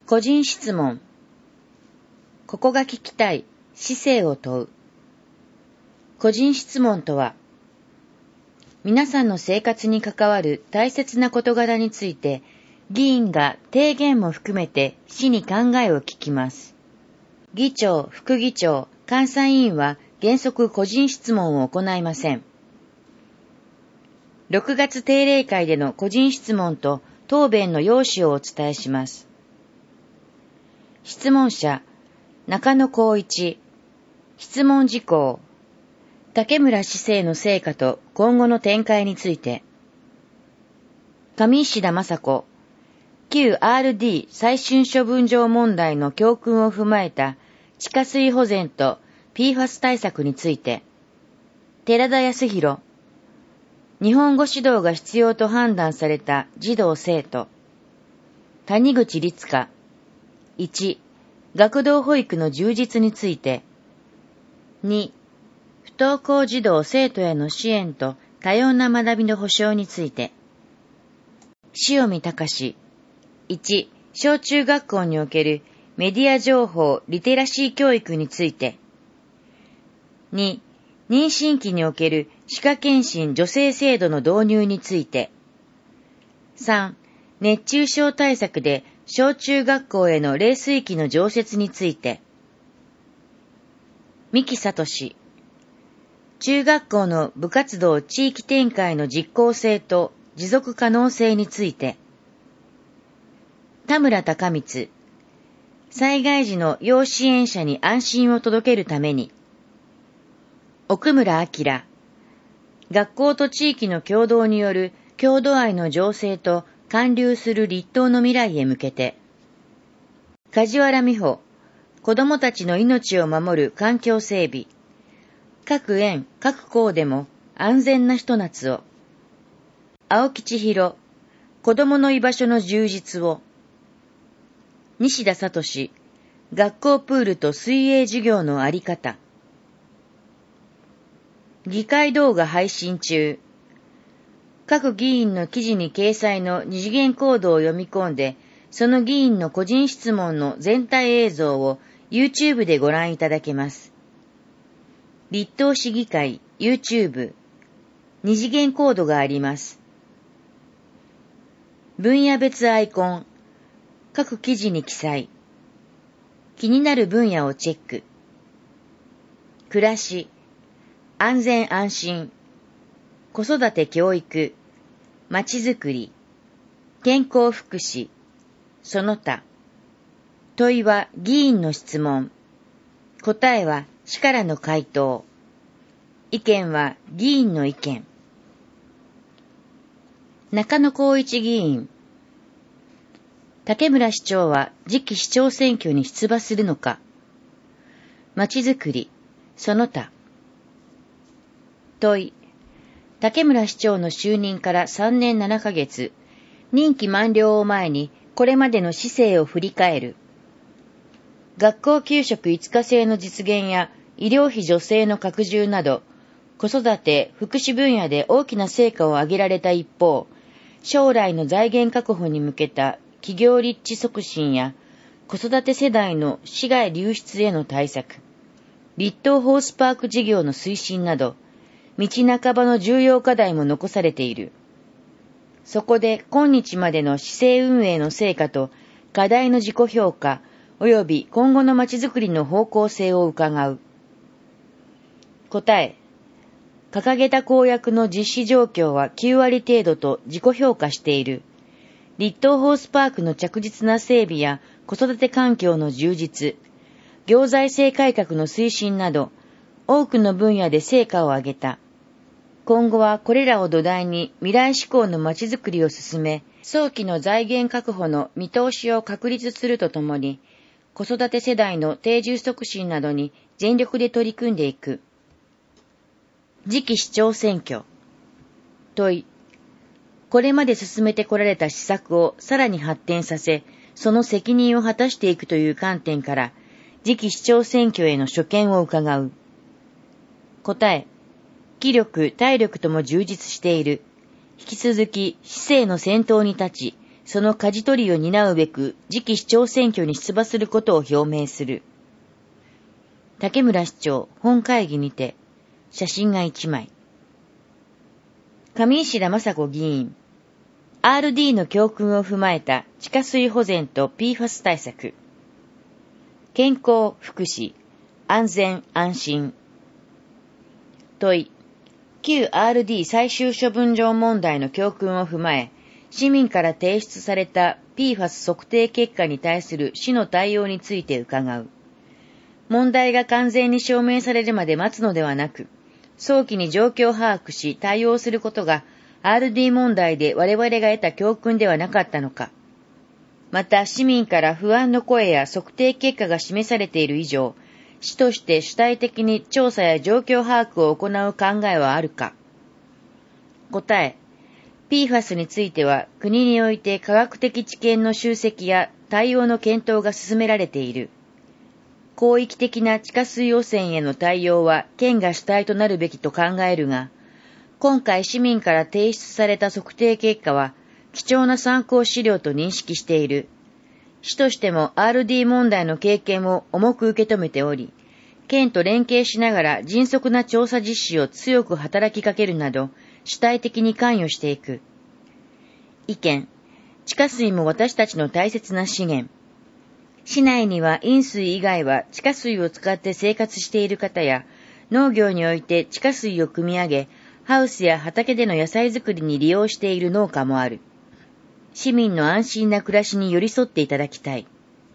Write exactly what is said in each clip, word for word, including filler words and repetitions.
個人質問。ここが聞きたい、市政を問う。個人質問とは、皆さんの生活に関わる大切な事柄について、議員が提言も含めて市に考えを聞きます。議長、副議長、監査委員は原則個人質問を行いません。ろくがつ定例会での個人質問と答弁の要旨をお伝えします。質問者、中野光一。質問事項、竹村市政の成果と今後の展開について。上石田雅子。旧 アールディー 最終処分場問題の教訓を踏まえた地下水保全と ピーファス 対策について。寺田康弘。日本語指導が必要と判断された児童生徒。谷口律香。いち、学童保育の充実について。に、不登校児童生徒への支援と多様な学びの保障について。塩見隆。いち、小中学校におけるメディア情報リテラシー教育について。に、妊娠期における歯科検診助成制度の導入について。さん、熱中症対策で小中学校への冷水器の常設について。三木聡。中学校の部活動地域展開の実効性と持続可能性について。田村孝光。災害時の要支援者に安心を届けるために。奥村明。学校と地域の共同による郷土愛の醸成と還流する立党の未来へ向けて。梶原美穂。子どもたちの命を守る環境整備。各園、各校でも安全なひと夏を。青木千尋。子どもの居場所の充実を。西田聡。学校プールと水泳授業のあり方。議会動画配信中。各議員の記事に掲載の二次元コードを読み込んで、その議員の個人質問の全体映像を YouTube でご覧いただけます。立東市議会 YouTube。二次元コードがあります。分野別アイコン。各記事に記載。気になる分野をチェック。暮らし。安全安心。子育て教育。まちづくり。健康福祉。その他。問いは議員の質問。答えは市からの回答。意見は議員の意見。中野光一議員。竹村市長は次期市長選挙に出馬するのか。まちづくり。その他。問い。竹村市長の就任からさんねんななかげつ、任期満了を前にこれまでの市政を振り返る。学校給食いつか制の実現や医療費助成の拡充など、子育て・福祉分野で大きな成果を上げられた一方、将来の財源確保に向けた企業立地促進や子育て世代の市外流出への対策、立東ホースパーク事業の推進など、道半ばの重要課題も残されている。そこで今日までの市政運営の成果と課題の自己評価及び今後のまちづくりの方向性を伺う。答え。掲げた公約の実施状況はきゅうわり程度と自己評価している。立東ホースパークの着実な整備や子育て環境の充実、行財政改革の推進など多くの分野で成果を上げた。今後はこれらを土台に未来志向のまちづくりを進め、早期の財源確保の見通しを確立するとともに、子育て世代の定住促進などに全力で取り組んでいく。次期市長選挙。問い。これまで進めてこられた施策をさらに発展させ、その責任を果たしていくという観点から、次期市長選挙への所見を伺う。答え。気力、体力とも充実している。引き続き市政の先頭に立ち、 その舵取りを担うべく次期市長選挙に出馬することを表明する。竹村市長本会議にて、写真が一枚。上石田雅子議員、アールディー の教訓を踏まえた地下水保全と ピーファス 対策。健康、福祉、安全、安心。問い、旧 アールディー 最終処分場問題の教訓を踏まえ、市民から提出された ピーファス 測定結果に対する市の対応について伺う。問題が完全に証明されるまで待つのではなく、早期に状況を把握し対応することが アールディー 問題で我々が得た教訓ではなかったのか。また市民から不安の声や測定結果が示されている以上、市として主体的に調査や状況把握を行う考えはあるか。答え、ピーファス については国において科学的知見の集積や対応の検討が進められている。広域的な地下水汚染への対応は県が主体となるべきと考えるが、今回市民から提出された測定結果は貴重な参考資料と認識している。市としても アールディー 問題の経験を重く受け止めており、県と連携しながら迅速な調査実施を強く働きかけるなど、主体的に関与していく。意見、地下水も私たちの大切な資源。市内には飲水以外は地下水を使って生活している方や、農業において地下水を汲み上げ、ハウスや畑での野菜作りに利用している農家もある。市民の安心な暮らしに寄り添っていただきたい。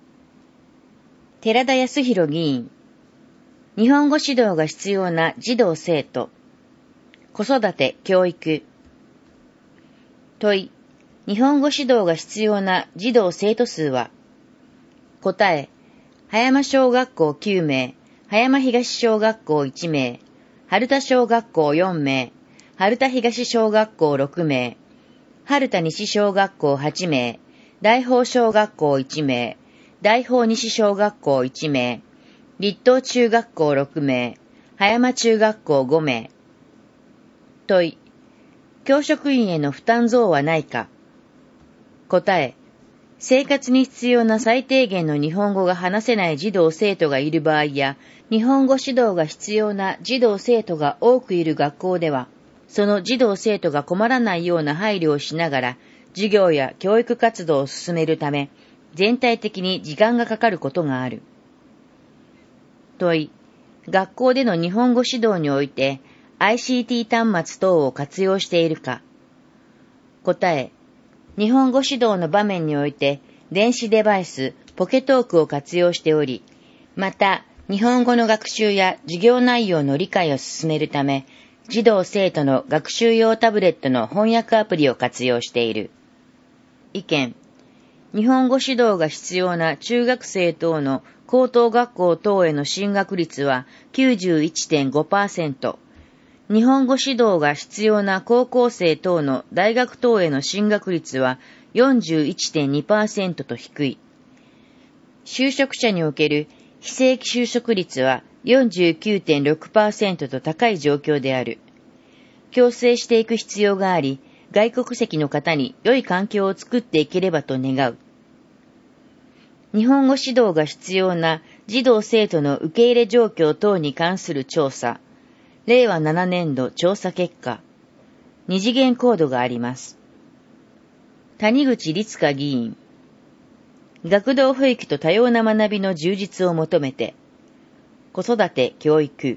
寺田康弘議員、日本語指導が必要な児童生徒、子育て教育。問い、日本語指導が必要な児童生徒数は。答え、葉山小学校きゅうめい、葉山東小学校いちめい、春田小学校よんめい、春田東小学校ろくめい、春田西小学校はちめい、大宝小学校いちめい、大宝西小学校いちめい、立東中学校ろくめい、葉山中学校ごめい。問い、教職員への負担増はないか。答え、生活に必要な最低限の日本語が話せない児童生徒がいる場合や、日本語指導が必要な児童生徒が多くいる学校では、その児童生徒が困らないような配慮をしながら、授業や教育活動を進めるため、全体的に時間がかかることがある。問い、学校での日本語指導において、アイシーティー 端末等を活用しているか。答え、日本語指導の場面において、電子デバイス、ポケトークを活用しており、また、日本語の学習や授業内容の理解を進めるため、児童生徒の学習用タブレットの翻訳アプリを活用している。意見、日本語指導が必要な中学生等の高等学校等への進学率は きゅうじゅういってんごパーセント、日本語指導が必要な高校生等の大学等への進学率は よんじゅういってんにパーセント と低い。就職者における非正規就職率は よんじゅうきゅうてんろくパーセント と高い状況である。共生していく必要があり、外国籍の方に良い環境を作っていければと願う。日本語指導が必要な児童生徒の受け入れ状況等に関する調査、れいわななねんど調査結果、二次元コードがあります。谷口律香議員、学童保育と多様な学びの充実を求めて、子育て教育。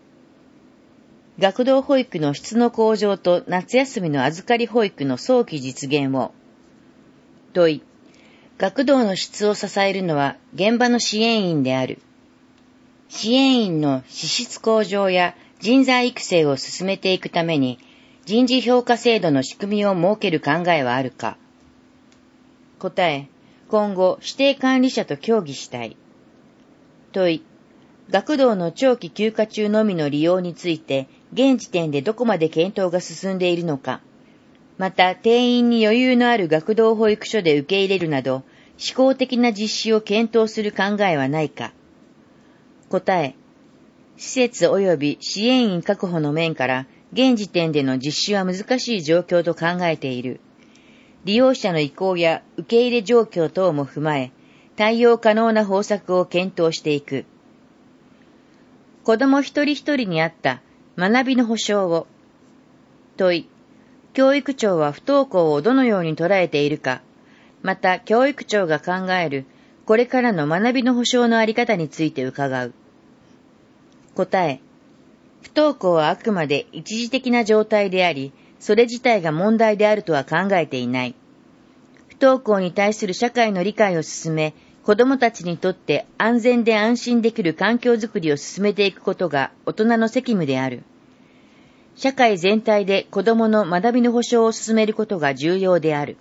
学童保育の質の向上と夏休みの預かり保育の早期実現を。問い、学童の質を支えるのは現場の支援員である。支援員の資質向上や人材育成を進めていくために人事評価制度の仕組みを設ける考えはあるか。答え、今後指定管理者と協議したい。問い、学童の長期休暇中のみの利用について現時点でどこまで検討が進んでいるのか。また定員に余裕のある学童保育所で受け入れるなど試行的な実施を検討する考えはないか。答え、施設及び支援員確保の面から現時点での実施は難しい状況と考えている。 利用者の意向や受け入れ状況等も踏まえ、対応可能な方策を検討していく。子ども一人一人に合った学びの保障を。問い、教育長は不登校をどのように捉えているか、また教育長が考えるこれからの学びの保障のあり方について伺う。答え、不登校はあくまで一時的な状態であり、それ自体が問題であるとは考えていない。不登校に対する社会の理解を進め、子どもたちにとって安全で安心できる環境づくりを進めていくことが大人の責務である。社会全体で子どもの学びの保障を進めることが重要である。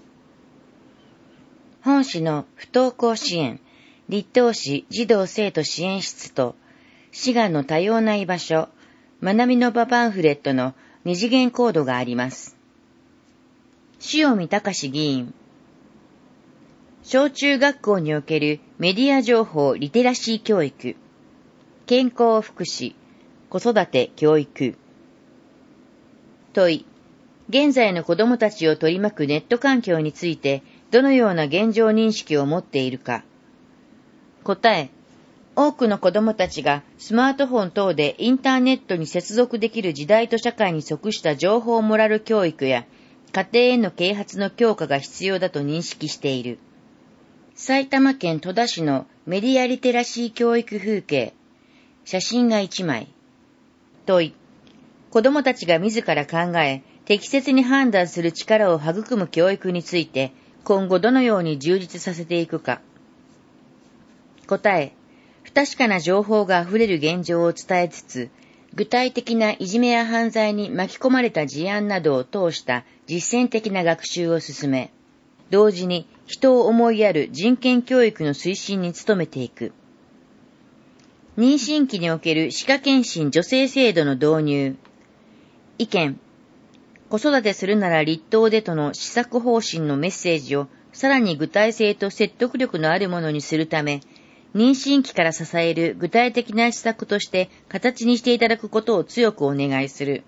本市の不登校支援、立東市児童生徒支援室と、滋賀の多様な居場所、学びの場パンフレットの二次元コードがあります。塩見隆議員。小中学校におけるメディア情報リテラシー教育、健康福祉、子育て教育。問い、現在の子どもたちを取り巻くネット環境についてどのような現状認識を持っているか。答え、多くの子どもたちがスマートフォン等でインターネットに接続できる時代と社会に即した情報モラル教育や家庭への啓発の強化が必要だと認識している。埼玉県戸田市のメディアリテラシー教育風景。写真がいちまい。問い、子どもたちが自ら考え、適切に判断する力を育む教育について、今後どのように充実させていくか。答え、不確かな情報があふれる現状を伝えつつ、具体的ないじめや犯罪に巻き込まれた事案などを通した実践的な学習を進め、同時に人を思いやる人権教育の推進に努めていく。妊娠期における歯科検診助成制度の導入。意見。子育てするなら立東でとの施策方針のメッセージをさらに具体性と説得力のあるものにするため、妊娠期から支える具体的な施策として形にしていただくことを強くお願いする。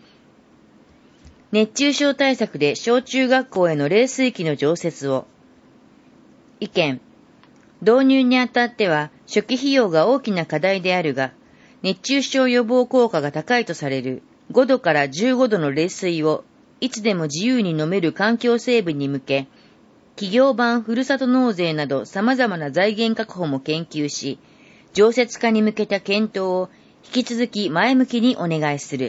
熱中症対策で小中学校への冷水器の常設を。意見。導入にあたっては初期費用が大きな課題であるが、熱中症予防効果が高いとされるごどからじゅうごどの冷水をいつでも自由に飲める環境整備に向け、企業版ふるさと納税など様々な財源確保も研究し、常設化に向けた検討を引き続き前向きにお願いする。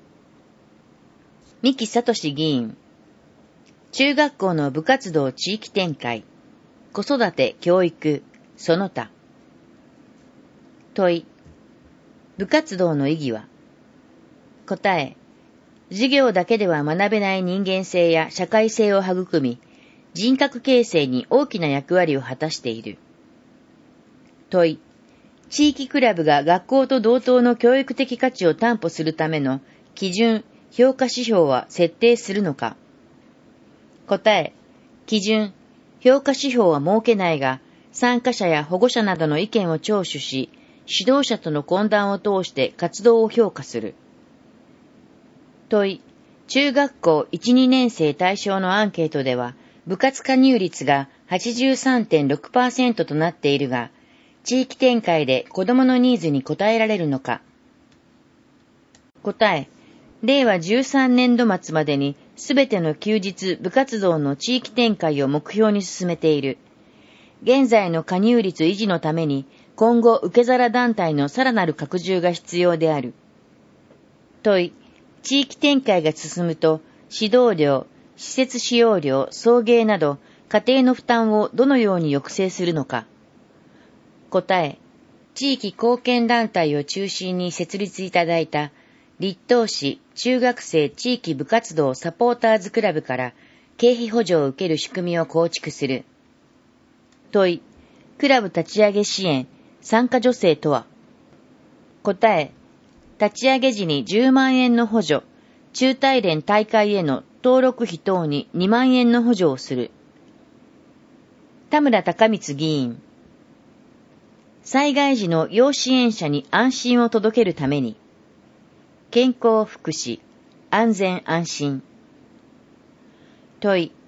三木聡議員。中学校の部活動地域展開、子育て教育、その他。問い、部活動の意義は。答え、授業だけでは学べない人間性や社会性を育み、人格形成に大きな役割を果たしている。問い、地域クラブが学校と同等の教育的価値を担保するための基準、評価指標は設定するのか。答え、基準、評価指標は設けないが、参加者や保護者などの意見を聴取し、指導者との懇談を通して活動を評価する。問い、中学校いち、にねん生対象のアンケートでは、部活加入率が はちじゅうさんてんろくパーセント となっているが、地域展開で子どものニーズに応えられるのか。答え、れいわじゅうさんねんど末までにすべての休日部活動の地域展開を目標に進めている。現在の加入率維持のために今後受け皿団体のさらなる拡充が必要である。問い、地域展開が進むと指導料、施設使用料、送迎など家庭の負担をどのように抑制するのか。答え、地域貢献団体を中心に設立いただいた立東市中学生地域部活動サポーターズクラブから経費補助を受ける仕組みを構築する。問い、クラブ立ち上げ支援、参加助成とは。答え、立ち上げ時にじゅうまんえんの補助、中大連大会への登録費等ににまんえんの補助をする。田村孝光議員。災害時の要支援者に安心を届けるために、健康福祉、安全安心。問い、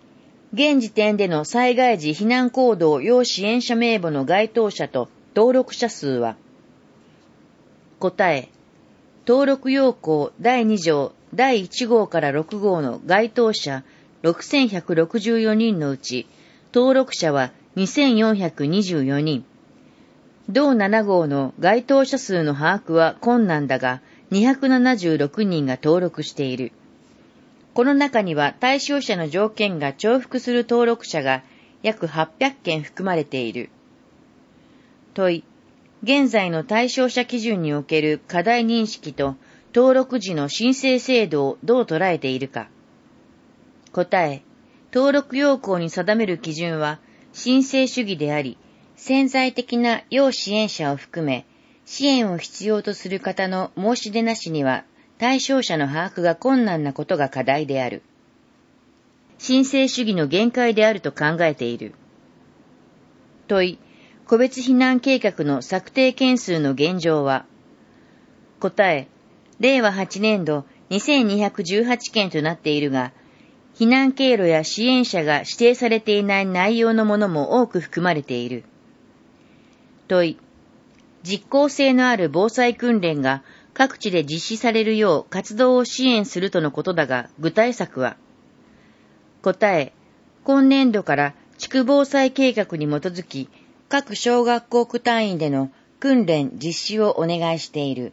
現時点での災害時避難行動要支援者名簿の該当者と登録者数は？答え、登録要項だいに条だいいち号からろく号の該当者ろくせんひゃくろくじゅうよにんのうち、登録者はにせんよんひゃくにじゅうよにん。同なな号の該当者数の把握は困難だが、にひゃくななじゅうろくにんが登録している。この中には対象者の条件が重複する登録者が約はっぴゃくけん含まれている。問い、現在の対象者基準における課題認識と登録時の申請制度をどう捉えているか。答え、登録要項に定める基準は申請主義であり、潜在的な要支援者を含め、支援を必要とする方の申し出なしには、対象者の把握が困難なことが課題である。申請主義の限界であると考えている。問い、個別避難計画の策定件数の現状は？答え、れいわはちねんどにせんにひゃくじゅうはちけんとなっているが、避難経路や支援者が指定されていない内容のものも多く含まれている。問い、実効性のある防災訓練が各地で実施されるよう活動を支援するとのことだが、具体策は？答え、今年度から地区防災計画に基づき、各小学校区単位での訓練実施をお願いしている。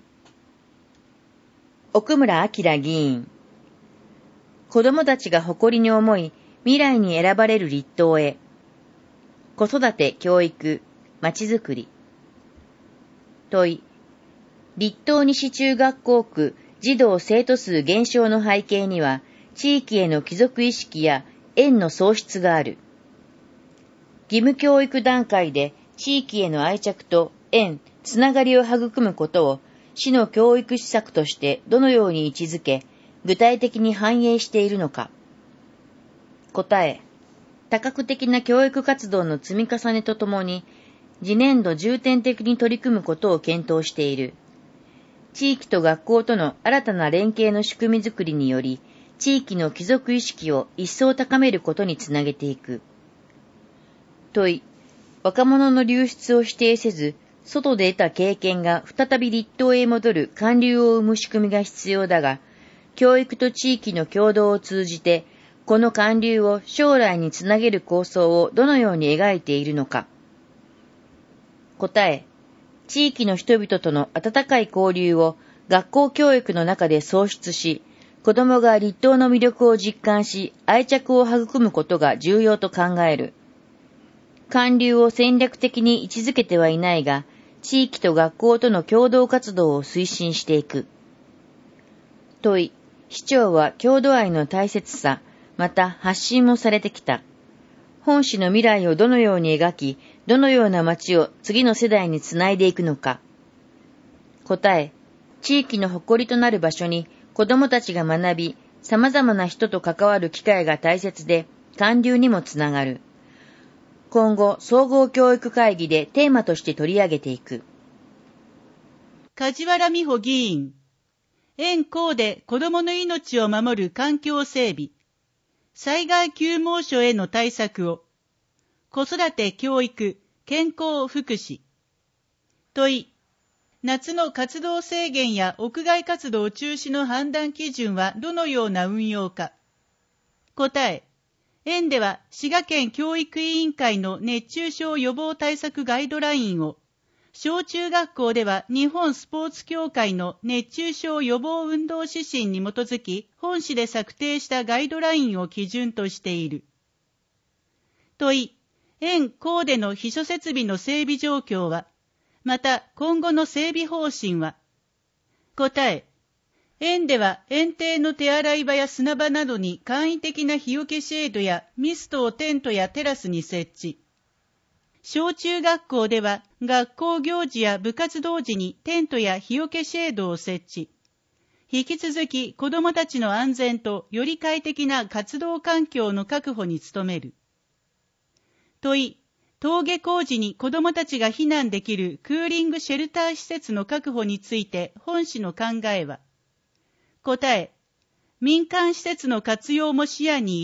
奥村明議員。子どもたちが誇りに思い、未来に選ばれる立党へ。子育て、教育、まちづくり。問い、立東西中学校区児童生徒数減少の背景には、地域への帰属意識や縁の喪失がある。義務教育段階で地域への愛着と縁、つながりを育むことを市の教育施策としてどのように位置づけ、具体的に反映しているのか。答え、多角的な教育活動の積み重ねとともに、次年度重点的に取り組むことを検討している。地域と学校との新たな連携の仕組みづくりにより、地域の帰属意識を一層高めることにつなげていく。問い、若者の流出を否定せず、外で得た経験が再び立東へ戻る還流を生む仕組みが必要だが、教育と地域の共同を通じて、この還流を将来につなげる構想をどのように描いているのか。答え、地域の人々との温かい交流を学校教育の中で創出し、子どもが立東の魅力を実感し、愛着を育むことが重要と考える。還流を戦略的に位置づけてはいないが、地域と学校との共同活動を推進していく。問い、市長は郷土愛の大切さ、また発信もされてきた。本市の未来をどのように描き、どのような街を次の世代につないでいくのか。答え、地域の誇りとなる場所に子どもたちが学び、様々な人と関わる機会が大切で、還流にもつながる。今後、総合教育会議でテーマとして取り上げていく。 梶原美穂議員。園校で子どもの命を守る環境整備、災害急猛暑への対策を、子育て教育、健康福祉。問い、夏の活動制限や屋外活動中止の判断基準はどのような運用か。答え、園では滋賀県教育委員会の熱中症予防対策ガイドラインを、小中学校では日本スポーツ協会の熱中症予防運動指針に基づき本市で策定したガイドラインを基準としている。問い、園校での避暑設備の整備状況は、また今後の整備方針は。答え、園では園庭の手洗い場や砂場などに簡易的な日よけシェードやミストをテントやテラスに設置。小中学校では学校行事や部活動時にテントや日よけシェードを設置。引き続き子どもたちの安全とより快適な活動環境の確保に努める。問い、登下校時に子どもたちが避難できるクーリングシェルター施設の確保について本市の考えは。答え、民間施設の活用も視野に入れ、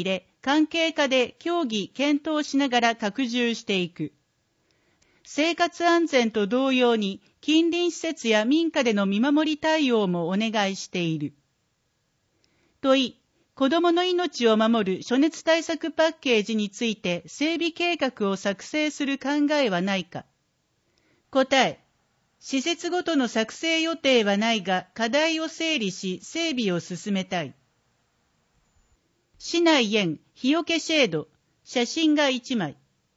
関係課で協議検討しながら拡充していく。生活安全と同様に近隣施設や民家での見守り対応もお願いしている。問い、子どもの命を守る暑熱対策パッケージについて整備計画を作成する考えはないか。答え、施設ごとの作成予定はないが、課題を整理し整備を進めたい。市内園日よけシェード、写真がいちまい。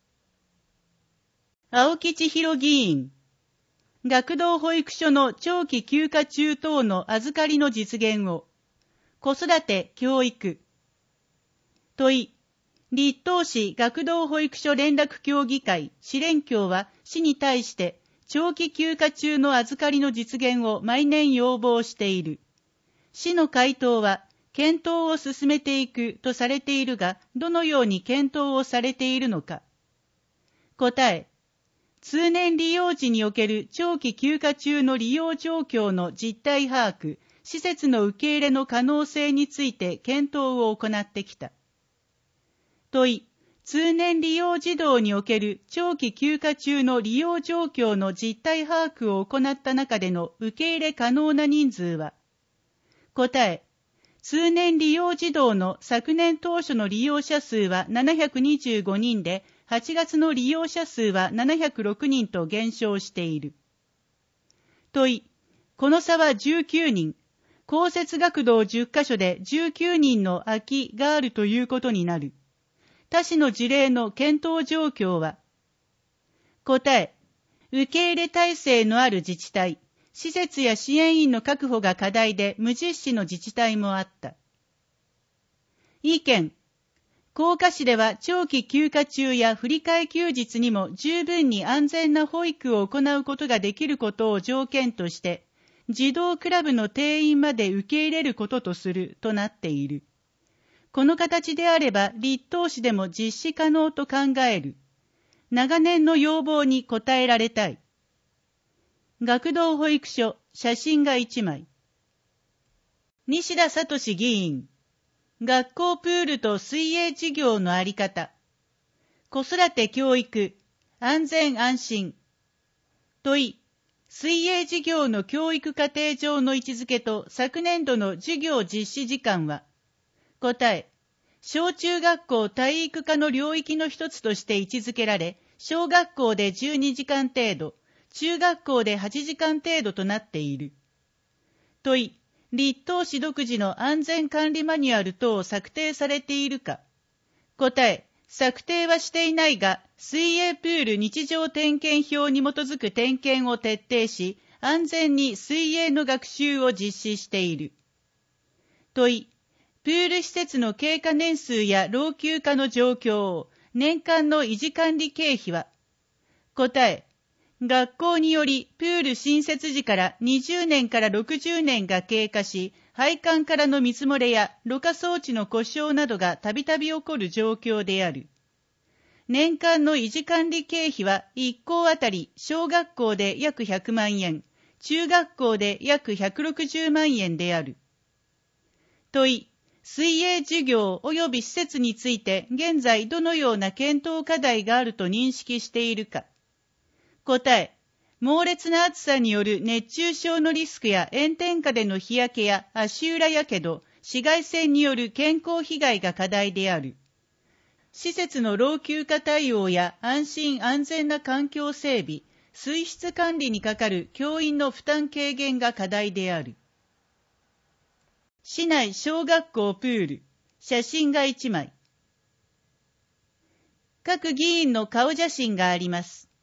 青木千尋議員、学童保育所の長期休暇中等の預かりの実現を、子育て教育。問い、立東市学童保育所連絡協議会市連協は市に対して長期休暇中の預かりの実現を毎年要望している。市の回答は検討を進めていくとされているが、どのように検討をされているのか。答え、通年利用時における長期休暇中の利用状況の実態把握、施設の受け入れの可能性について検討を行ってきた。問い、通年利用児童における長期休暇中の利用状況の実態把握を行った中での受け入れ可能な人数は。答え、通年利用児童の昨年当初の利用者数はななひゃくにじゅうごにんで、はちがつの利用者数はななひゃくろくにんと減少している。問い、この差はじゅうきゅうにん。公設学童じゅっかしょでじゅうきゅうにんの空きがあるということになる。他市の事例の検討状況は。答え、受け入れ体制のある自治体、施設や支援員の確保が課題で無実施の自治体もあった。意見、甲賀市では長期休暇中や振り替え休日にも十分に安全な保育を行うことができることを条件として、児童クラブの定員まで受け入れることとするとなっている。この形であれば立東市でも実施可能と考える。長年の要望に応えられたい。学童保育所、写真がいちまい。西田聡議員、学校プールと水泳事業のあり方。子育て教育、安全安心。問い、水泳事業の教育課程上の位置づけと昨年度の授業実施時間は。答え、小中学校体育科の領域の一つとして位置づけられ、小学校でじゅうにじかん程度、中学校ではちじかん程度となっている。問い、立東市独自の安全管理マニュアル等を策定されているか。答え、策定はしていないが、水泳プール日常点検表に基づく点検を徹底し、安全に水泳の学習を実施している。問い、プール施設の経過年数や老朽化の状況、年間の維持管理経費は。答え、学校によりプール新設時からにじゅうねんからろくじゅうねんが経過し、配管からの水漏れやろ過装置の故障などがたびたび起こる状況である。年間の維持管理経費はいっ校あたり小学校で約ひゃくまんえん、中学校で約ひゃくろくじゅうまんえんである。問い、水泳授業及び施設について現在どのような検討課題があると認識しているか。答え、猛烈な暑さによる熱中症のリスクや炎天下での日焼けや足裏やけど、紫外線による健康被害が課題である。施設の老朽化対応や安心安全な環境整備、水質管理にかかる教員の負担軽減が課題である。市内小学校プール、写真がいちまい。各議員の顔写真があります。